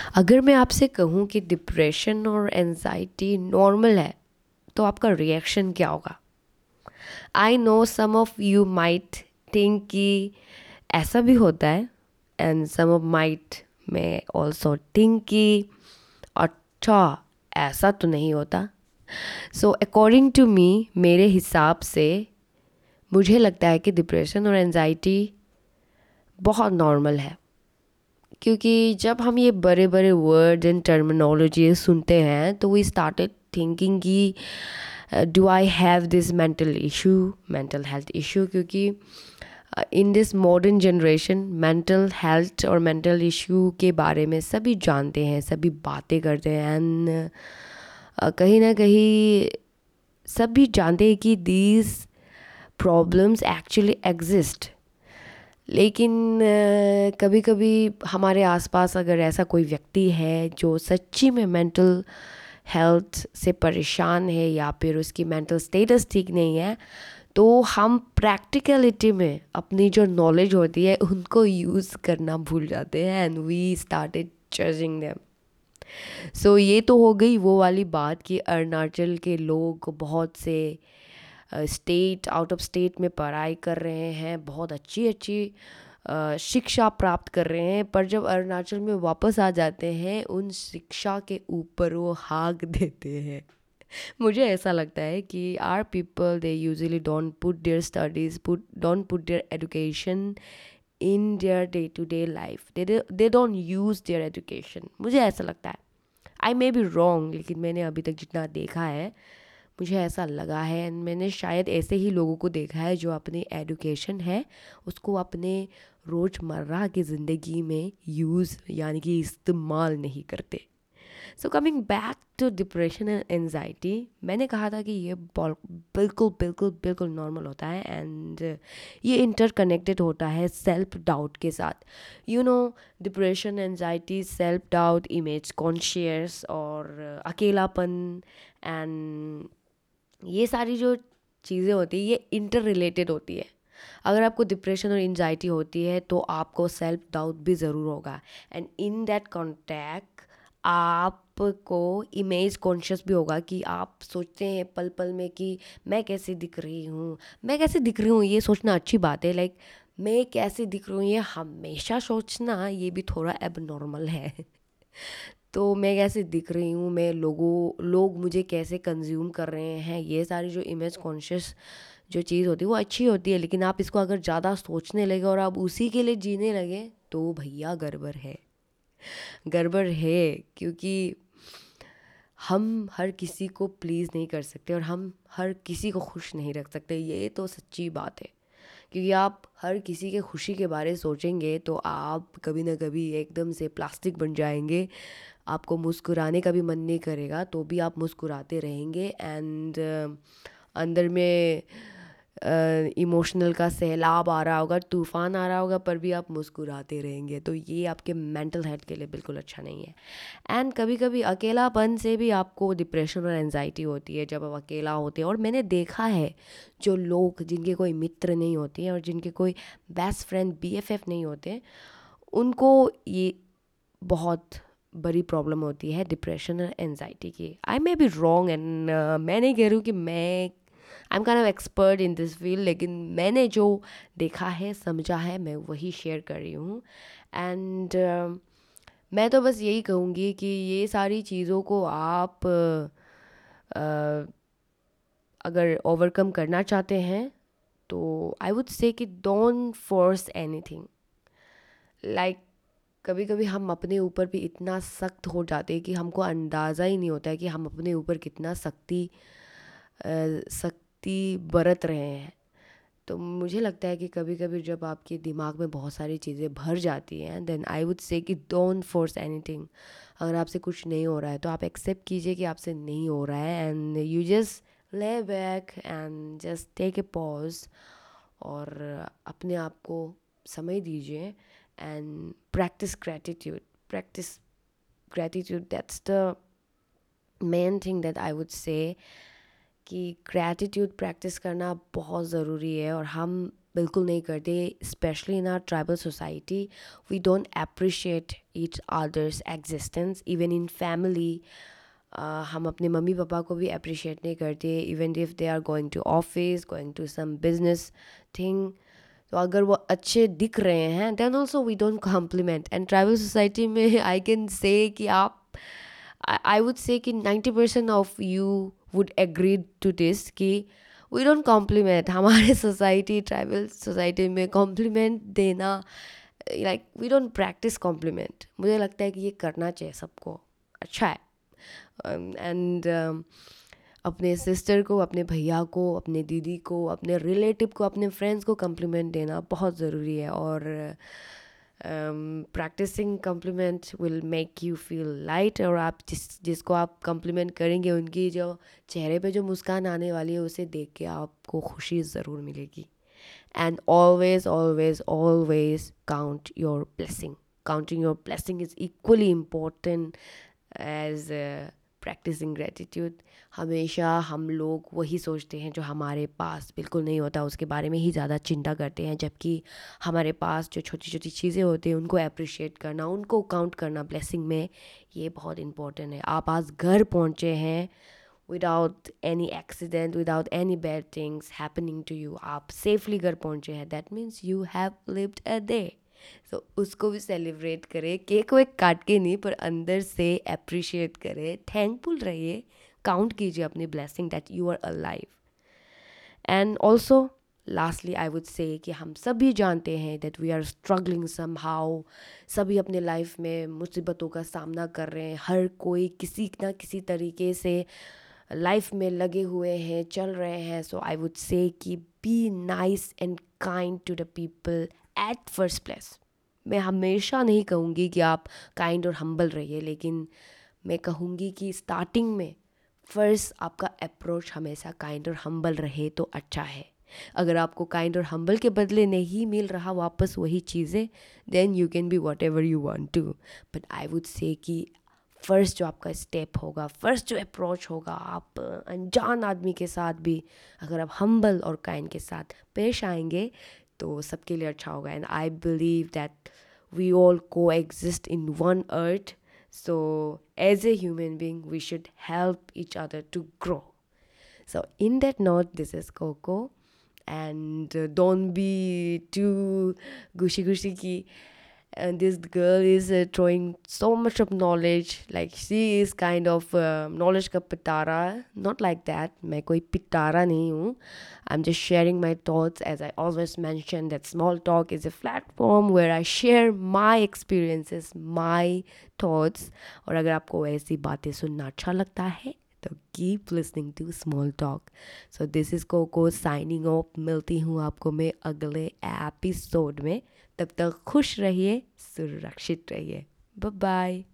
अगर मैं आपसे कहूँ कि डिप्रेशन और एंजाइटी नॉर्मल है तो आपका रिएक्शन क्या होगा? I know some of you might think कि ऐसा भी होता है, and some of might may also think कि अच्छा, ऐसा तो नहीं होता। सो अकॉर्डिंग टू मी, मेरे हिसाब से मुझे लगता है कि डिप्रेशन और एंजाइटी बहुत नॉर्मल है। क्योंकि जब हम ये बड़े बड़े वर्ड एंड टर्मिनोलॉजी सुनते हैं तो वी स्टार्टेड थिंकिंग कि do I have this mental issue, mental health issue. क्योंकि in this modern generation mental health और मेंटल इशू के बारे में सभी जानते हैं, सभी बातें करते हैं, एंड कहीं ना कहीं सभी जानते हैं कि दीज प्रॉब्लम्स एक्चुअली एग्जिस्ट। लेकिन कभी कभी हमारे आसपास अगर ऐसा कोई व्यक्ति है जो सच्ची में मेंटल हेल्थ से परेशान है या फिर उसकी मेंटल स्टेटस ठीक नहीं है, तो हम प्रैक्टिकलिटी में अपनी जो नॉलेज होती है उनको यूज़ करना भूल जाते हैं, and we started judging them. So ये तो हो गई वो वाली बात कि अरुणाचल के लोग बहुत से स्टेट आउट ऑफ स्टेट में पढ़ाई कर रहे हैं, बहुत अच्छी अच्छी शिक्षा प्राप्त कर रहे हैं, पर जब अरुणाचल में वापस आ जाते हैं उन शिक्षा के ऊपर वो हाँक देते हैं। मुझे ऐसा लगता है कि are people they usually don't put their studies don't put their education in their day to day life, they don't use their education. मुझे ऐसा लगता है, आई मे बी रॉन्ग, लेकिन मैंने अभी तक जितना देखा है मुझे ऐसा लगा है, एंड मैंने शायद ऐसे ही लोगों को देखा है जो अपनी एजुकेशन है उसको अपने रोज़मर्रा की ज़िंदगी में यूज़ यानी कि इस्तेमाल नहीं करते। So coming back to depression and anxiety, मैंने कहा था कि ये बिल्कुल बिल्कुल बिल्कुल नॉर्मल होता है, एंड ये इंटरकनेक्टेड होता है सेल्फ डाउट के साथ। You know, depression, anxiety, self doubt, image conscious और अकेलापन, एंड ये सारी जो चीज़ें होती है ये इंटर रिलेटेड होती है। अगर आपको डिप्रेशन और एंजाइटी होती है तो आपको सेल्फ डाउट भी ज़रूर होगा, एंड इन दैट कॉन्टैक्ट आपको इमेज कॉन्शियस भी होगा कि आप सोचते हैं पल पल में कि मैं कैसे दिख रही हूँ, मैं कैसे दिख रही हूँ। ये सोचना अच्छी बात है, लाइक मैं कैसे दिख रही हूँ ये हमेशा सोचना ये भी थोड़ा एबनॉर्मल है। तो मैं कैसे दिख रही हूँ, मैं लोग मुझे कैसे कंज्यूम कर रहे हैं, ये सारी जो इमेज कॉन्शियस जो चीज़ होती है वो अच्छी होती है। लेकिन आप इसको अगर ज़्यादा सोचने लगे और आप उसी के लिए जीने लगे तो भैया गड़बड़ है, गड़बड़ है। क्योंकि हम हर किसी को प्लीज़ नहीं कर सकते और हम हर किसी को खुश नहीं रख सकते, ये तो सच्ची बात है। क्योंकि आप हर किसी के खुशी के बारे में सोचेंगे तो आप कभी ना कभी एकदम से प्लास्टिक बन जाएंगे। आपको मुस्कुराने का भी मन नहीं करेगा तो भी आप मुस्कुराते रहेंगे, एंड अंदर में इमोशनल का सैलाब आ रहा होगा, तूफान आ रहा होगा, पर भी आप मुस्कुराते रहेंगे। तो ये आपके मेंटल हेल्थ के लिए बिल्कुल अच्छा नहीं है। एंड कभी कभी अकेलापन से भी आपको डिप्रेशन और एनजाइटी होती है जब आप अकेला होते हैं। और मैंने देखा है जो लोग जिनके कोई मित्र नहीं होते हैं और जिनके कोई बेस्ट फ्रेंड बीएफएफ नहीं होते, उनको ये बहुत बड़ी प्रॉब्लम होती है डिप्रेशन और एनजाइटी की। I may be wrong, and मैं नहीं कह रही हूँ कि मैं I am kind of expert in this field, लेकिन मैंने जो देखा है समझा है मैं वही शेयर कर रही हूँ। एंड मैं तो बस यही कहूँगी कि ये सारी चीज़ों को आप अगर ओवरकम करना चाहते हैं तो आई वुड से कि डोंट फोर्स एनीथिंग। लाइक कभी कभी हम अपने ऊपर भी इतना सख्त हो जाते हैं कि हमको अंदाज़ा ही नहीं होता है कि हम अपने ऊपर कितना सख्ती बरत रहे हैं। तो मुझे लगता है कि कभी कभी जब आपके दिमाग में बहुत सारी चीज़ें भर जाती हैं, देन आई वुड से कि डोंट फोर्स एनीथिंग। अगर आपसे कुछ नहीं हो रहा है तो आप एक्सेप्ट कीजिए कि आपसे नहीं हो रहा है, and you just lay back and just take a pause और अपने आप को समय दीजिए and practice gratitude. Practice gratitude, that's the main thing that I would say कि ग्रैटिट्यूड प्रैक्टिस करना बहुत ज़रूरी है। और हम बिल्कुल नहीं करते. Specially in our tribal society we don't appreciate each others existence. Even in family हम अपने मम्मी पापा को भी अप्रिशिएट नहीं करते, even if they are going to office, going to some business thing. तो अगर वो अच्छे दिख रहे हैं then also we don't compliment. And tribal society में आई कैन से कि आप, आई वुड से कि 90% of you would agree to this कि वी डोंट कॉम्प्लीमेंट. हमारे सोसाइटी, ट्राइबल सोसाइटी में कॉम्प्लीमेंट देना, like we don't practice compliment. मुझे लगता है कि ये करना चाहिए सबको, अच्छा है. एंड अपने सिस्टर को, अपने भैया को, अपने दीदी को, अपने रिलेटिव को, अपने फ्रेंड्स को कम्प्लीमेंट देना बहुत ज़रूरी है. और practicing compliment will make you feel light. और आप जिसको आप कम्प्लीमेंट करेंगे उनकी जो चेहरे पे जो मुस्कान आने वाली है उसे देख के आपको खुशी ज़रूर मिलेगी. And always always always count your blessing. Counting your blessing is equally important as practising gratitude. हमेशा हम लोग वही सोचते हैं जो हमारे पास बिल्कुल नहीं होता, उसके बारे में ही ज़्यादा चिंता करते हैं, जबकि हमारे पास जो छोटी छोटी चीज़ें होती हैं उनको अप्रिशिएट करना, उनको काउंट करना ब्लेसिंग में, ये बहुत इंपॉर्टेंट है. आप आज घर पहुँचे हैं without any accident, without any bad things happening to you. आप सेफली घर पहुँचे हैं, that means you have lived a day. So उसको भी सेलिब्रेट करें. केक वेक काट के नहीं, पर अंदर से अप्रिशिएट करें, थैंकफुल रहिए, काउंट कीजिए अपनी blessing that you are alive. And also lastly I would say कि हम सभी जानते हैं that we are struggling somehow. सभी अपने लाइफ में मुसीबतों का सामना कर रहे हैं. हर कोई किसी ना किसी तरीके से लाइफ में लगे हुए हैं, चल रहे हैं. सो आई वुड से कि be nice and kind to the people at first place. मैं हमेशा नहीं कहूँगी कि आप काइंड और हम्बल रहिए, लेकिन मैं कहूँगी कि स्टार्टिंग में फर्स्ट आपका अप्रोच हमेशा काइंड और हम्बल रहे तो अच्छा है. अगर आपको काइंड और हम्बल के बदले नहीं मिल रहा वापस वही चीज़ें, then you can be whatever you want to. But I would say कि फर्स्ट जो आपका स्टेप होगा, फर्स्ट जो अप्रोच होगा, आप अनजान आदमी के साथ भी अगर आप हम्बल और काइंड के साथ पेश आएंगे तो सबके लिए अच्छा होगा. And I believe that we all coexist in one earth. So as a human being we should help each other to grow. So in that note, this is Coco, and don't be too gushy ki. And this girl is throwing so much of knowledge, like she is kind of knowledge ka pitara. Not like that. मैं कोई पिटारा नहीं हूँ. I'm just sharing my thoughts. As I always mention, that small talk is a platform where I share my experiences, my thoughts. और अगर आपको ऐसी बातें सुनना अच्छा लगता है तो keep listening to small talk. So this is Coco signing off. मिलती हूँ आपको मैं अगले एपिसोड में. तब तक खुश रहिए, सुरक्षित रहिए. Bye bye.